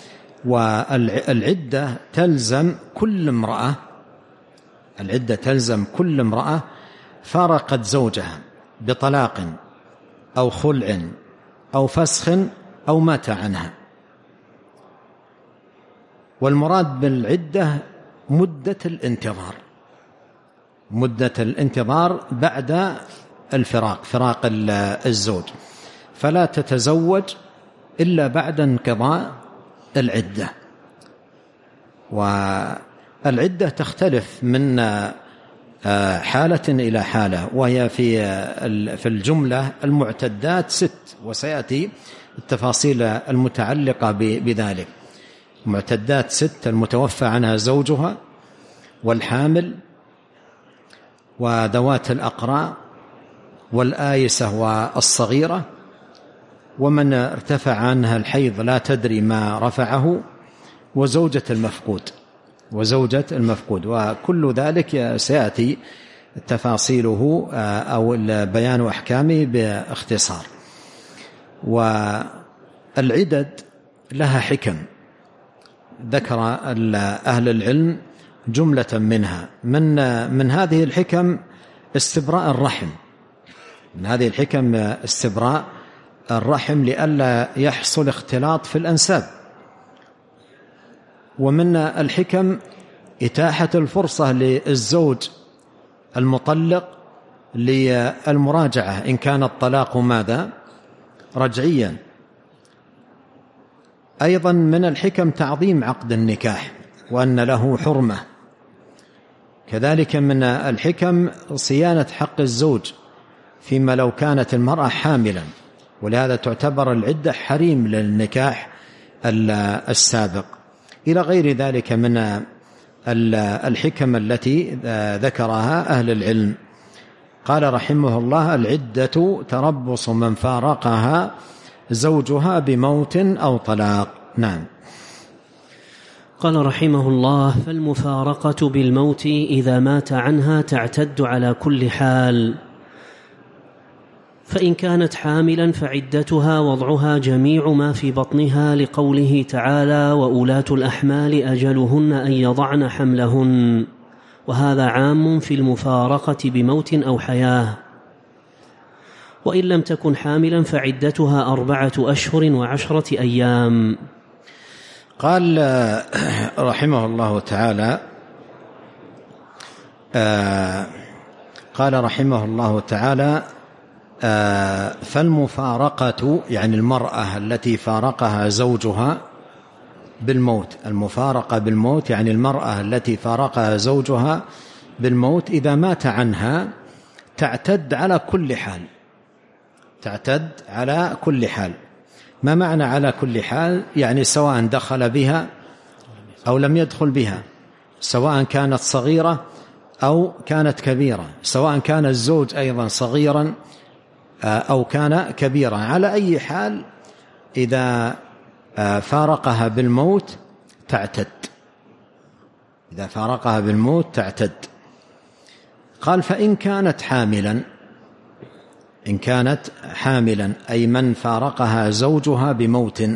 والعدة تلزم كل امرأة، العدة تلزم كل امرأة فارقت زوجها بطلاق أو خلع أو فسخ أو مات عنها. والمراد بالعدة مدة الانتظار، مدة الانتظار بعد الفراق، فراق الزوج، فلا تتزوج إلا بعد انقضاء العدة. والعدة تختلف من حالة إلى حالة، وهي في في الجملة المعتدات ست، وسيأتي التفاصيل المتعلقة بذلك. معتدات ست: المتوفى عنها زوجها، والحامل، وذوات الأقراء، والآيسة والصغيرة، ومن ارتفع عنها الحيض لا تدري ما رفعه، وزوجة المفقود، وزوجة المفقود. وكل ذلك سيأتي تفاصيله أو بيان أحكامه باختصار. والعدد لها حكم ذكر أهل العلم جملة منها. من من هذه الحكم استبراء الرحم، من هذه الحكم استبراء الرحم لئلا يحصل اختلاط في الأنساب. ومن الحكم إتاحة الفرصة للزوج المطلق للمراجعة إن كان الطلاق ماذا رجعيا. أيضا من الحكم تعظيم عقد النكاح وأن له حرمة. كذلك من الحكم صيانة حق الزوج فيما لو كانت المرأة حاملا، ولهذا تعتبر العدة حريم للنكاح السابق، إلى غير ذلك من الحكم التي ذكرها أهل العلم. قال رحمه الله: العدة تربص من فارقها زوجها بموت أو طلاق. نعم. قال رحمه الله: فالمفارقة بالموت إذا مات عنها تعتد على كل حال، فإن كانت حاملا فعدتها وضعها جميع ما في بطنها، لقوله تعالى: وأولاة الأحمال أجلهن أن يضعن حملهن، وهذا عام في المفارقة بموت أو حياة. وإن لم تكن حاملا فعدتها أربعة أشهر وعشرة أيام. قال رحمه الله تعالى قال رحمه الله تعالى فالمفارقة يعني المرأة التي فارقها زوجها بالموت، المفارقة بالموت يعني المرأة التي فارقها زوجها بالموت إذا مات عنها تعتد على كل حال، تعتد على كل حال. ما معنى على كل حال؟ يعني سواء دخل بها أو لم يدخل بها، سواء كانت صغيرة أو كانت كبيرة، سواء كان الزوج أيضا صغيرا أو كان كبيرا، على أي حال إذا فارقها بالموت تعتد، إذا فارقها بالموت تعتد. قال: فإن كانت حاملا، إن كانت حاملا أي من فارقها زوجها بموت،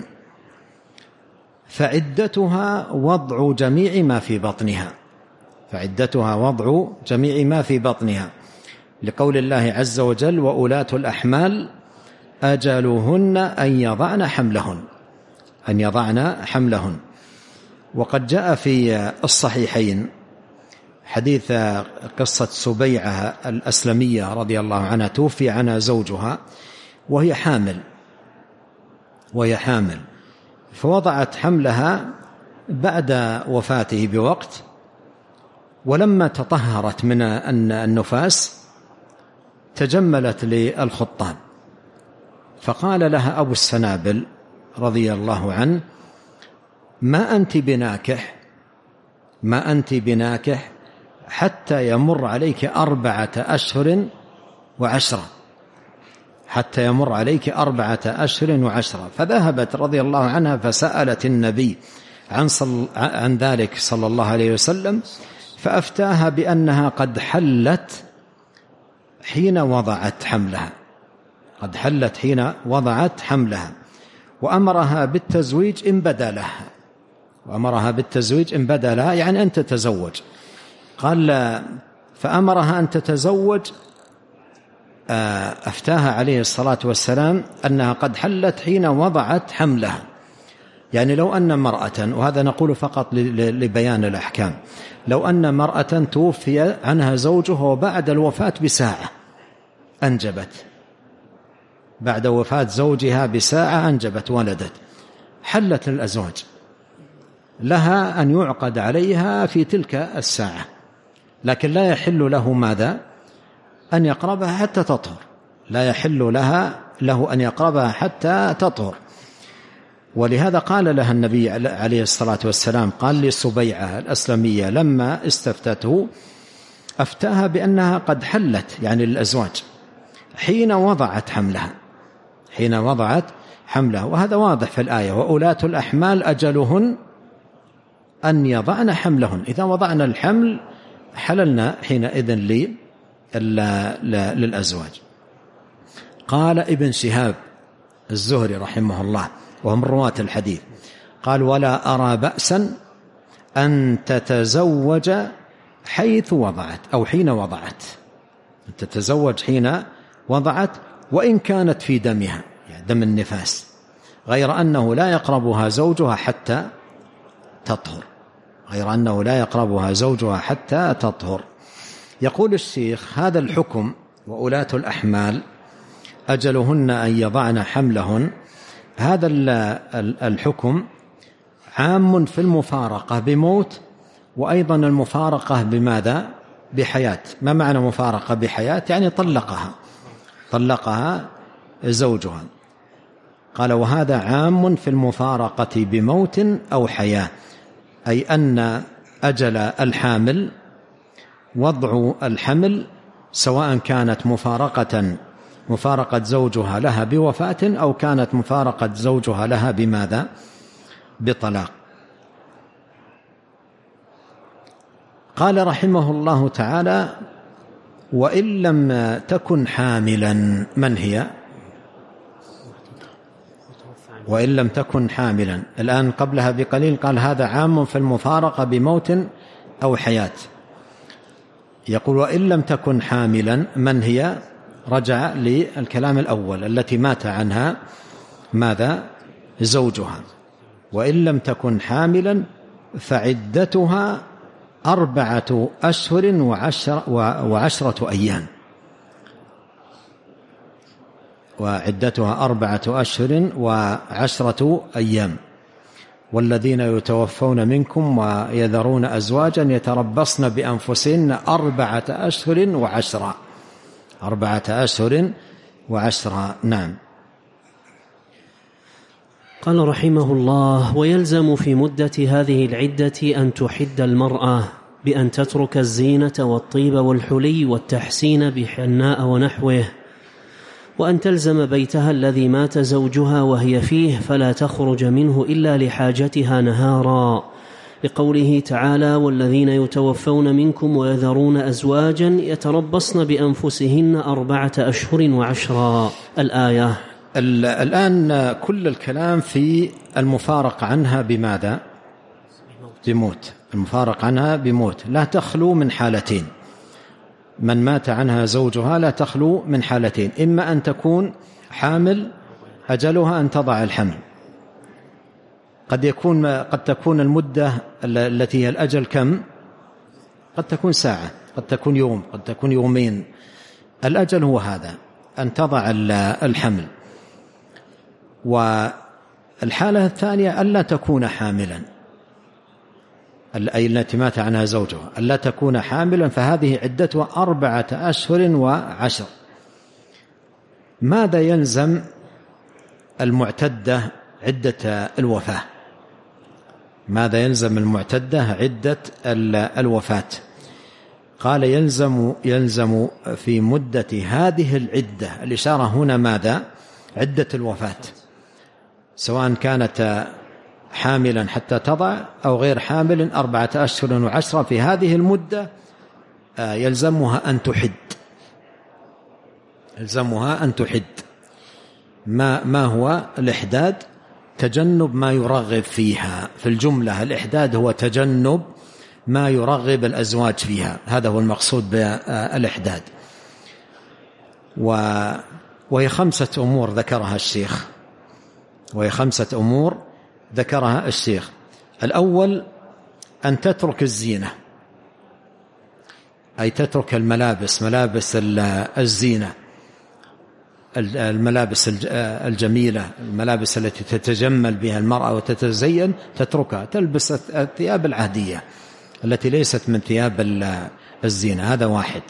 فعدتها وضع جميع ما في بطنها، فعدتها وضع جميع ما في بطنها، لقول الله عز وجل: وأولاة الأحمال أجلهن أن يضعن حملهن، أن يضعن حملهن. وقد جاء في الصحيحين حديث قصة سبيعة الأسلمية رضي الله عنها، توفي عنها زوجها وهي حامل وهي حامل فوضعت حملها بعد وفاته بوقت، ولما تطهرت من النفاس تجملت للخطاب، فقال لها أبو السنابل رضي الله عنه: ما أنت بناكح ما أنت بناكح حتى يمر عليك أربعة أشهر وعشرة حتى يمر عليك أربعة أشهر وعشرة. فذهبت رضي الله عنها فسألت النبي عن, صل... عن ذلك صلى الله عليه وسلم، فأفتاها بأنها قد حلت حين وضعت حملها قد حلت حين وضعت حملها وأمرها بالتزويج إن بدا لها وأمرها بالتزويج إن بدا لها يعني أن تتزوج. قال فأمرها أن تتزوج. أفتاها عليه الصلاة والسلام أنها قد حلت حين وضعت حملها، يعني لو أن امرأة، وهذا نقول فقط لبيان الأحكام، لو أن امرأة توفي عنها زوجها وبعد الوفاة بساعة أنجبت، بعد وفاة زوجها بساعة أنجبت ولدت، حلت للأزواج، لها أن يعقد عليها في تلك الساعة، لكن لا يحل له ماذا؟ أن يقربها حتى تطهر، لا يحل لها له أن يقربها حتى تطهر. ولهذا قال لها النبي عليه الصلاة والسلام، قال لسبيعة الأسلمية لما استفتته أفتاها بأنها قد حلت يعني للأزواج حين وضعت حملها حين وضعت حملها وهذا واضح في الآية: وأولاة الأحمال أجلهن أن يضعن حملهن. إذا وضعنا الحمل حللنا حينئذ لي للأزواج. قال ابن شهاب الزهري رحمه الله وهو من رواة الحديث قال: ولا أرى بأسا أن تتزوج حيث وضعت أو حين وضعت، أن تتزوج حين وضعت وإن كانت في دمها يعني دم النفاس، غير أنه لا يقربها زوجها حتى تطهر غير أنه لا يقربها زوجها حتى تطهر. يقول الشيخ: هذا الحكم وأولاة الأحمال أجلهن أن يضعن حملهن، هذا الحكم عام في المفارقة بموت، وأيضا المفارقة بماذا؟ بحياة. ما معنى مفارقة بحياة؟ يعني طلقها طلقها زوجها. قال: وهذا عام في المفارقة بموت أو حياة، أي أن أجل الحامل وضع الحمل سواء كانت مفارقة مفارقة زوجها لها بوفاة أو كانت مفارقة زوجها لها بماذا؟ بطلاق. قال رحمه الله تعالى: وإن لم تكن حاملا. من هي؟ وإن لم تكن حاملا. الآن قبلها بقليل قال: هذا عام في المفارقة بموت أو حياة. يقول: وإن لم تكن حاملا. من هي؟ رجع للكلام الأول: التي مات عنها ماذا؟ زوجها. وإن لم تكن حاملا فعدتها أربعة أشهر وعشر وعشرة أيام وعدتها أربعة أشهر وعشرة أيام والذين يتوفون منكم ويذرون أزواجا يتربصن بأنفسهن أربعة أشهر وعشرة أربعة أشهر وعشرة. نعم. قال رحمه الله: ويلزم في مدة هذه العدة أن تحد المرأة بأن تترك الزينة والطيب والحلي والتحسين بحناء ونحوه، وأن تلزم بيتها الذي مات زوجها وهي فيه فلا تخرج منه إلا لحاجتها نهارا، لقوله تعالى: والذين يتوفون منكم ويذرون أزواجا يتربصن بأنفسهن أربعة أشهر وعشرا. الآية. الآن كل الكلام في المفارق عنها بماذا؟ بموت. المفارق عنها بموت لا تخلو من حالتين. من مات عنها زوجها لا تخلو من حالتين: إما أن تكون حامل أجلها أن تضع الحمل، قد يكون قد تكون المدة التي هي الأجل كم؟ قد تكون ساعة، قد تكون يوم، قد تكون يومين. الأجل هو هذا، أن تضع الحمل. والحالة الثانية ألا تكون حاملا أي التي مات عنها زوجها ألا تكون حاملا فهذه عدتها أربعة أشهر وعشر. ماذا يلزم المعتدة عدة الوفاة؟ ماذا يلزم المعتدة عدة الوفاة؟ قال يلزم يلزم في مدة هذه العدة، الإشارة هنا ماذا؟ عدة الوفاة، سواء كانت حاملا حتى تضع أو غير حامل أربعة أشهر وعشرة، في هذه المدة يلزمها أن تحد، يلزمها أن تحد. ما, ما هو الإحداد؟ تجنب ما يرغب فيها. في الجملة الإحداد هو تجنب ما يرغب الأزواج فيها، هذا هو المقصود بالإحداد. وهي خمسة أمور ذكرها الشيخ، وهي خمسة أمور ذكرها الشيخ. الأول أن تترك الزينة، أي تترك الملابس، ملابس الزينة، الملابس الجميلة، الملابس التي تتجمل بها المرأة وتتزين، تتركها، تلبس الثياب العادية التي ليست من ثياب الزينة. هذا واحد.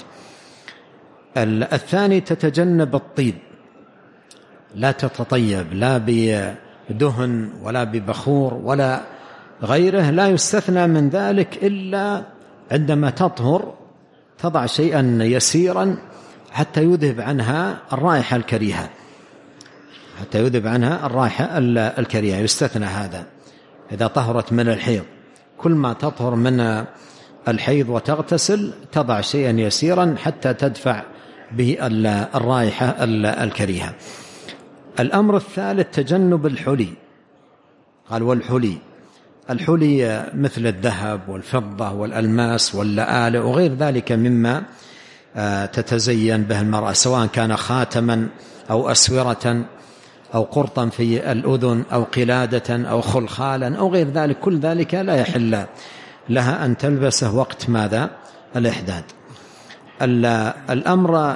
الثاني تتجنب الطيب، لا تتطيب لا بدهن ولا ببخور ولا غيره، لا يستثنى من ذلك إلا عندما تطهر تضع شيئا يسيرا حتى يذهب عنها الرائحة الكريهة، حتى يذهب عنها الرائحة الكريهة، يستثنى هذا إذا طهرت من الحيض. كل ما تطهر من الحيض وتغتسل تضع شيئا يسيرا حتى تدفع به الرائحة الكريهة. الأمر الثالث تجنب الحلي، قال والحلي، الحلي مثل الذهب والفضة والألماس واللآلئ وغير ذلك مما تتزين به المرأة، سواء كان خاتما أو أسورة أو قرطا في الأذن أو قلادة أو خلخالا أو غير ذلك، كل ذلك لا يحل لها أن تلبسه وقت ماذا؟ الإحداد. الأمر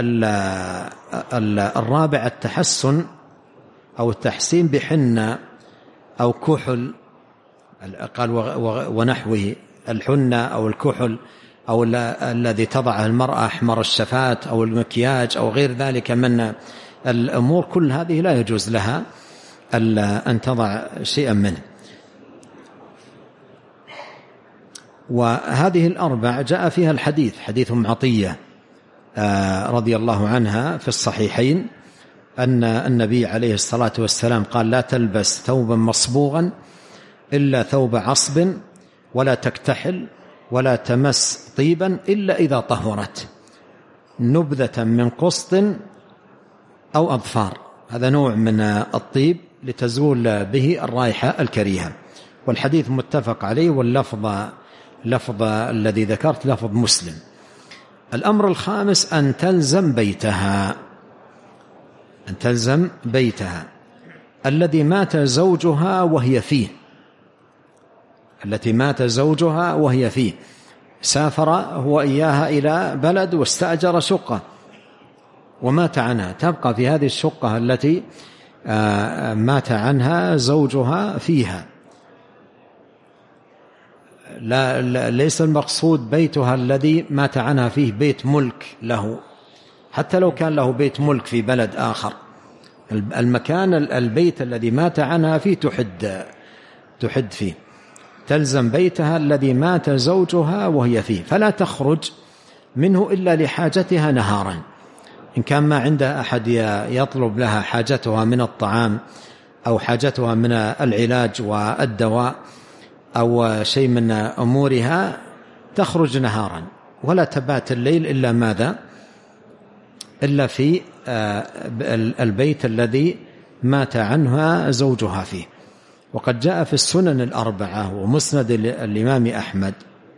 الرابع التحسن أو التحسين بحنة أو كحل، قال ونحوه، الحنة أو الكحل أو الذي تضعه المرأة، أحمر الشفات أو المكياج أو غير ذلك من الأمور، كل هذه لا يجوز لها أن تضع شيئا منه. وهذه الأربع جاء فيها الحديث، حديث أم عطية رضي الله عنها في الصحيحين أن النبي عليه الصلاة والسلام قال لا تلبس ثوبا مصبوغا إلا ثوب عصب، ولا تكتحل ولا تمس طيبا إلا إذا طهرت، نبذة من قسط أو أظفار، هذا نوع من الطيب لتزول به الرائحة الكريهة. والحديث متفق عليه، واللفظ لفظ الذي ذكرت لفظ مسلم. الأمر الخامس أن تلزم بيتها، أن تلزم بيتها الذي مات زوجها وهي فيه، التي مات زوجها وهي فيه، سافر هو إياها إلى بلد واستأجر شقة ومات عنها، تبقى في هذه الشقة التي مات عنها زوجها فيها. لا ليس المقصود بيتها الذي مات عنها فيه بيت ملك له، حتى لو كان له بيت ملك في بلد آخر، المكان البيت الذي مات عنها فيه تحد تحد فيه. تلزم بيتها الذي مات زوجها وهي فيه، فلا تخرج منه إلا لحاجتها نهارا، إن كان ما عندها أحد يطلب لها حاجتها من الطعام أو حاجتها من العلاج والدواء أو شيء من أمورها، تخرج نهارا ولا تبات الليل إلا ماذا؟ إلا في البيت الذي مات عنها زوجها فيه. وقد جاء في السنن الأربعة ومسند الإمام أحمد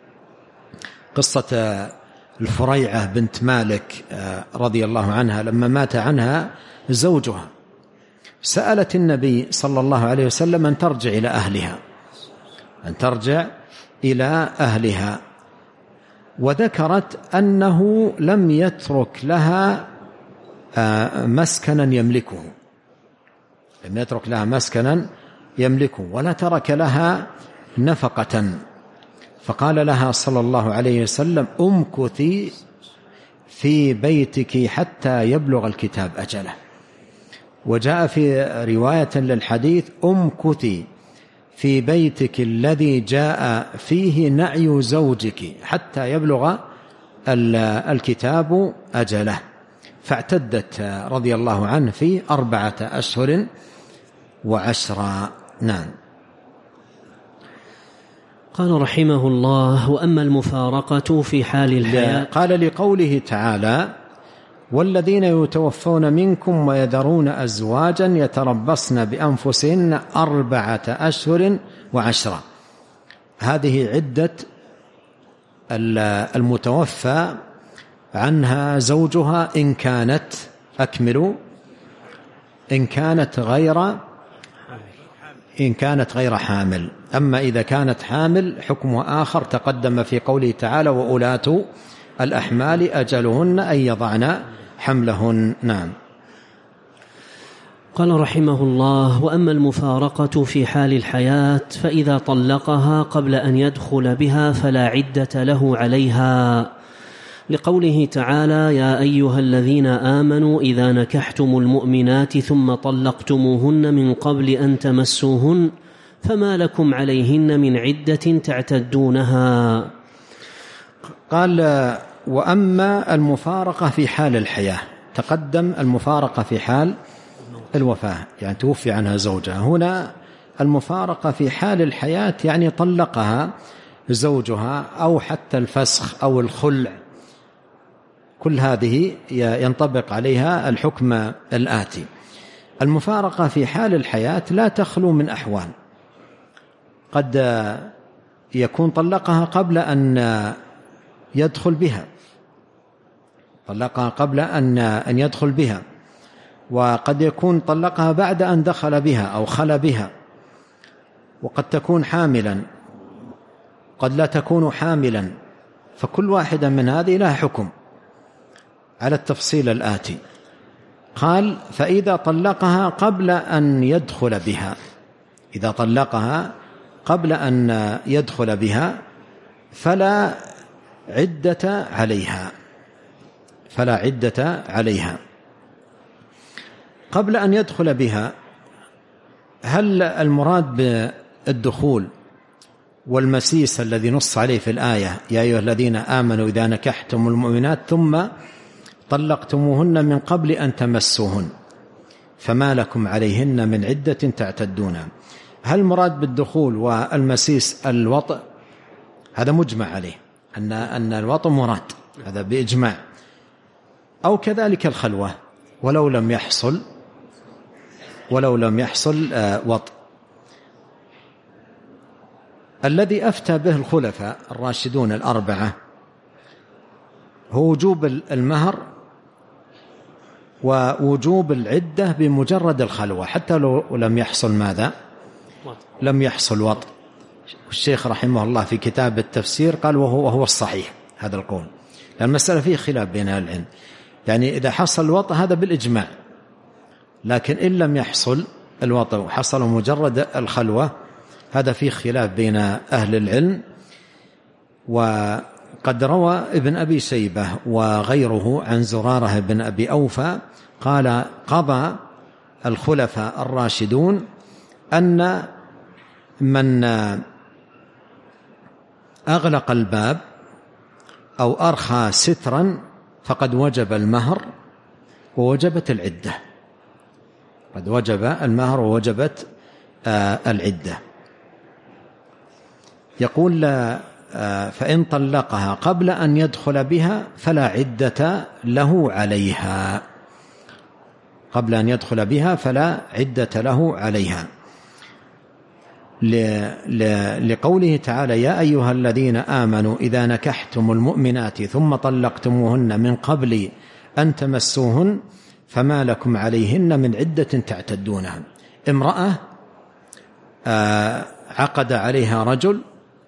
قصة الفريعة بنت مالك رضي الله عنها لما مات عنها زوجها، سألت النبي صلى الله عليه وسلم أن ترجع إلى أهلها، أن ترجع إلى أهلها، وذكرت أنه لم يترك لها مسكنا يملكه، لم يترك لها مسكنا يملكه، ولا ترك لها نفقة، فقال لها صلى الله عليه وسلم امكثي في بيتك حتى يبلغ الكتاب أجله. وجاء في رواية للحديث امكثي في بيتك الذي جاء فيه نعي زوجك حتى يبلغ الكتاب أجله. فاعتدت رضي الله عنه في أربعة أشهر وعشرة. نعم. قال رحمه الله: وأما المفارقة في حال الحياة، قال لقوله تعالى: والذين يتوفون منكم ويذرون أزواجا يتربصن بأنفسهن أربعة أشهر وعشرة. هذه عدة المتوفى عنها زوجها إن كانت أكملوا إن كانت غير إن كانت غير حامل. أما إذا كانت حامل حكمها آخر، تقدم في قوله تعالى: وأولاة الأحمال أجلهن أن يضعن حملهن. نعم. قال رحمه الله: وأما المفارقة في حال الحياة فإذا طلقها قبل أن يدخل بها فلا عدة له عليها، لقوله تعالى: يا أيها الذين آمنوا إذا نكحتم المؤمنات ثم طلقتموهن من قبل أن تمسوهن فما لكم عليهن من عدة تعتدونها. قال: وأما المفارقة في حال الحياة، تقدم المفارقة في حال الوفاة يعني توفي عنها زوجها. هنا المفارقة في حال الحياة يعني طلقها زوجها أو حتى الفسخ أو الخلع، كل هذه ينطبق عليها الحكم الآتي. المفارقة في حال الحياة لا تخلو من أحوال، قد يكون طلقها قبل أن يدخل بها طلقها قبل أن أن يدخل بها وقد يكون طلقها بعد أن دخل بها أو خلى بها، وقد تكون حاملا، قد لا تكون حاملا، فكل واحدة من هذه لها حكم على التفصيل الآتي. قال: فإذا طلقها قبل أن يدخل بها إذا طلقها قبل أن يدخل بها فلا عدة عليها فلا عدة عليها. قبل أن يدخل بها، هل المراد بالدخول والمسيس الذي نص عليه في الآية: يا أيها الذين آمنوا إذا نكحتم المؤمنات ثم طلقتموهن من قبل أن تمسوهن فما لكم عليهن من عدة تعتدونها؟ هل المراد بالدخول والمسيس الوطء؟ هذا مجمع عليه أن أن الوطء مراد، هذا بإجماع. أو كذلك الخلوة ولو لم يحصل ولو لم يحصل وطء. الذي أفتى به الخلفاء الراشدون الأربعة هو وجوب المهر ووجوب العدة بمجرد الخلوة، حتى لو لم يحصل ماذا؟ لم يحصل وطء. الشيخ رحمه الله في كتاب التفسير قال: وهو, وهو الصحيح هذا القول، لأن المسألة فيه خلاف بين أهل العلم، يعني إذا حصل الوطء هذا بالإجماع، لكن إن لم يحصل الوطء وحصل مجرد الخلوة هذا فيه خلاف بين أهل العلم. وقد روى ابن أبي شيبة وغيره عن زرارة بن أبي أوفى قال: قضى الخلفاء الراشدون أن من أغلق الباب أو أرخى سترا فقد وجب المهر ووجبت العدة قد وجب المهر ووجبت العدة. يقول: فإن طلقها قبل أن يدخل بها فلا عدة له عليها قبل أن يدخل بها فلا عدة له عليها لقوله تعالى: يا أيها الذين آمنوا إذا نكحتم المؤمنات ثم طلقتموهن من قبل أن تمسوهن فما لكم عليهن من عدة تعتدونها. امرأة عقد عليها رجل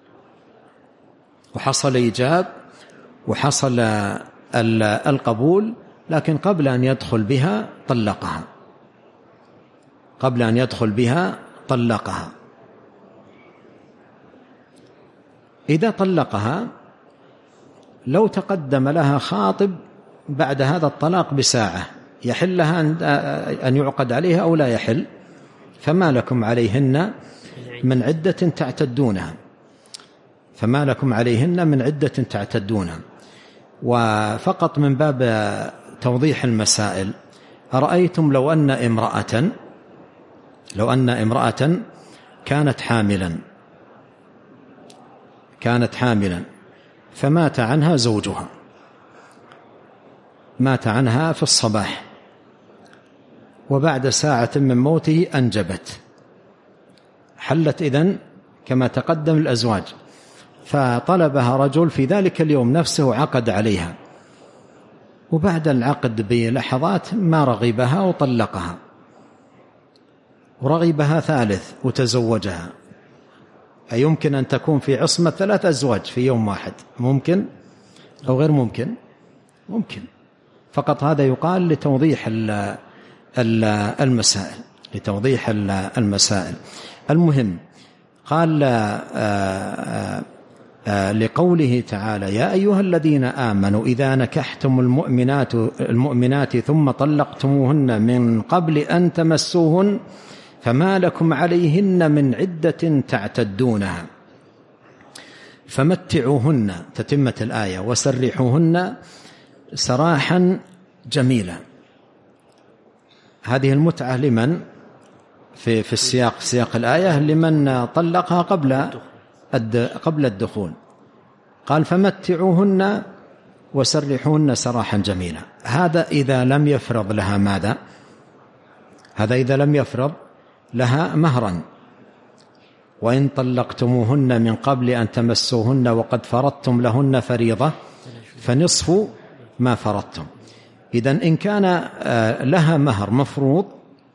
وحصل إيجاب وحصل القبول، لكن قبل أن يدخل بها طلقها قبل أن يدخل بها طلقها إذا طلقها لو تقدم لها خاطب بعد هذا الطلاق بساعة يحل لها أن يعقد عليها أو لا يحل، فما لكم عليهن من عدة تعتدونها فما لكم عليهن من عدة تعتدونها. وفقط من باب توضيح المسائل، أرأيتم لو أن امرأة لو أن امرأة كانت حاملا كانت حاملا فمات عنها زوجها، مات عنها في الصباح، وبعد ساعة من موته أنجبت، حلت إذن كما تقدم الأزواج، فطلبها رجل في ذلك اليوم نفسه عقد عليها، وبعد العقد بلحظات ما رغبها وطلقها، ورغبها ثالث وتزوجها. أيمكن أن تكون في عصمة ثلاث أزواج في يوم واحد؟ ممكن أو غير ممكن؟ ممكن. فقط هذا يقال لتوضيح المسائل لتوضيح المسائل. المهم قال آآ آآ لقوله تعالى: يا أيها الذين آمنوا إذا نكحتم المؤمنات المؤمنات ثم طلقتموهن من قبل أن تمسوهن فما لكم عليهن من عدة تعتدونها فمتعوهن، تتمة الآية، وسرحوهن سراحا جميلا. هذه المتعة لمن في في السياق سياق الآية؟ لمن طلقها قبل قبل الدخول. قال: فمتعوهن وسرحوهن سراحا جميلا. هذا إذا لم يفرض لها ماذا؟ هذا إذا لم يفرض لها مهرا. وإن طلقتموهن من قبل أن تمسوهن وقد فرضتم لهن فريضة فنصف ما فرضتم. إذن إن كان لها مهر مفروض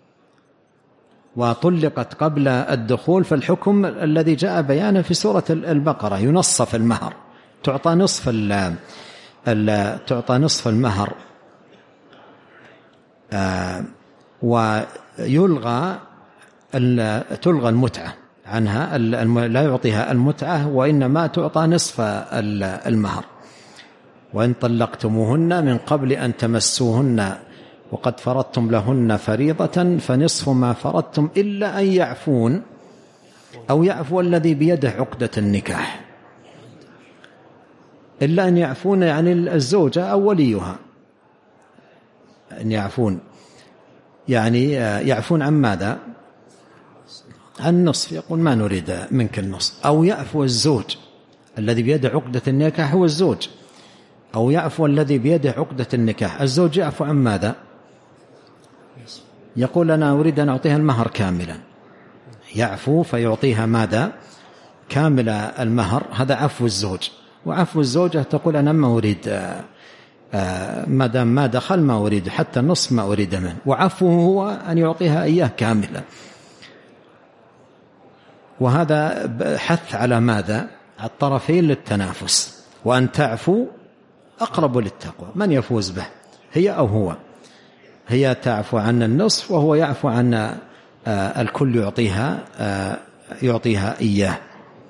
وطلقت قبل الدخول فالحكم الذي جاء بيانه في سورة البقرة: ينصف المهر، تعطى نصف تعطى نصف المهر، ويلغى تلغى المتعة عنها، لا يعطيها المتعة وإنما تعطى نصف المهر. وإن طلقتموهن من قبل أن تمسوهن وقد فرضتم لهن فريضة فنصف ما فرضتم إلا أن يعفون أو يعفو الذي بيده عقدة النكاح. إلا أن يعفون يعني الزوجة أو وليها، أن يعفون يعني يعفون عن ماذا؟ عن نصف، يقول ما نريد منك النصف. أو يعفو الزوج الذي بيده عقدة النكاح هو الزوج، أو يعفو الذي بيده عقدة النكاح. الزوج يعفو عن ماذا؟ يقول أنا أريد أن أعطيها المهر كاملا، يعفو فيعطيها ماذا؟ كامل المهر. هذا عفو الزوج. وعفو الزوجة تقول أنا ما أريد، ما دام ما دخل ما أريد، حتى النصف ما أريد منه. وعفوه هو أن يعطيها إياه كاملا. وهذا حث على ماذا؟ الطرفين للتنافس، وأن تعفو أقرب للتقوى. من يفوز به؟ هي أو هو؟ هي تعفو عن النصف وهو يعفو عن الكل، يعطيها يعطيها إياه.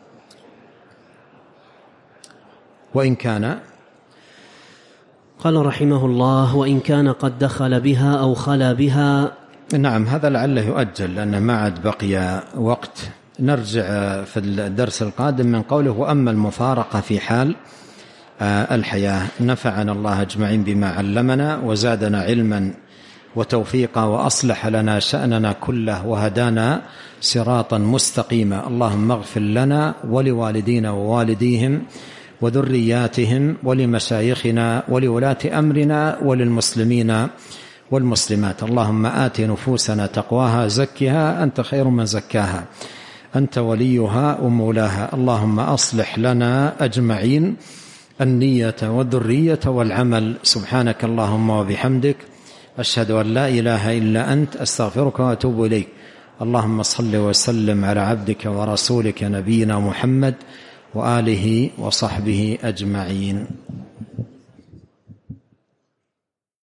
وإن كان، قال رحمه الله: وإن كان قد دخل بها أو خلا بها. نعم، هذا لعله يؤجل لأن ما عاد بقي وقت. نرجع في الدرس القادم من قوله: وأما المفارقة في حال الحياة. نفعنا الله أجمعين بما علمنا وزادنا علما وتوفيقا وأصلح لنا شأننا كله وهدانا صراطا مستقيما. اللهم اغفر لنا ولوالدينا ووالديهم وذرياتهم ولمشايخنا ولولاة أمرنا وللمسلمين والمسلمات. اللهم آت نفوسنا تقواها زكها أنت خير من زكاها أنت وليها ومولاها. اللهم أصلح لنا أجمعين النية والذرية والعمل. سبحانك اللهم وبحمدك، أشهد أن لا إله إلا أنت، أستغفرك وأتوب إليك. اللهم صل وسلم على عبدك ورسولك نبينا محمد وآله وصحبه أجمعين.